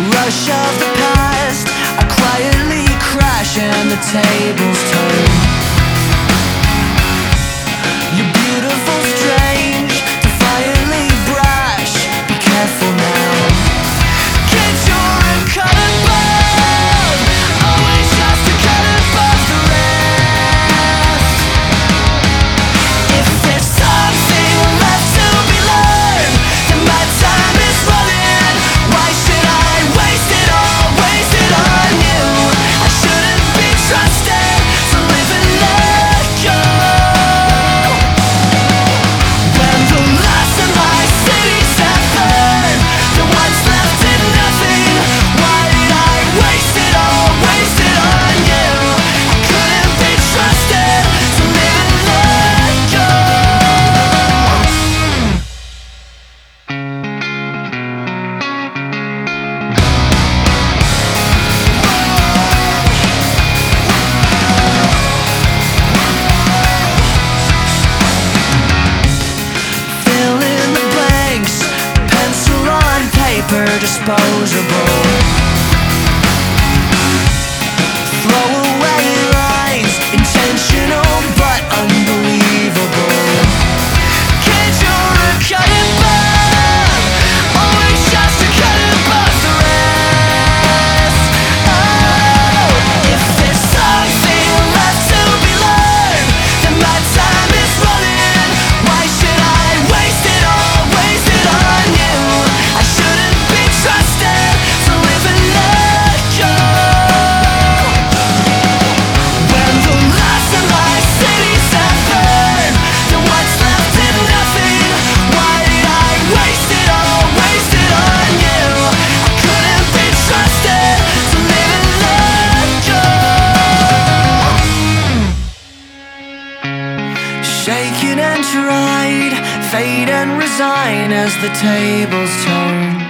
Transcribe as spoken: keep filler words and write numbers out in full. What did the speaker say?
Rush of the past, I quietly crash and the tables turn. You're beautiful, strange, defiantly brash. Be careful now. Kids, you're a cut above, always just a cut above the rest. If there's something left to be learned, then my time is running. Why should I waste it all, waste it on you? I shouldn't be trusted to live and let go. When the last of my cities have burned, then what's left is nothing. Why did I waste it all, waste it on you? I couldn't be trusted to live and let go. Fill in the blanks, pencil on paper, disposable. Throw away lines, intentional but unbelievable. Kids, you're a cut above, always just a cut above the rest. Oh, if there's something left to be learned, then my time is running. Why should I waste it all, waste it on you? I shouldn't be trusted to live and let go. When the last of my cities have burned, then what's left is nothing. Why did I waste it all, waste it on you? I couldn't be trusted to live and let go. Shaken and tried, fade and resign as the tables turn.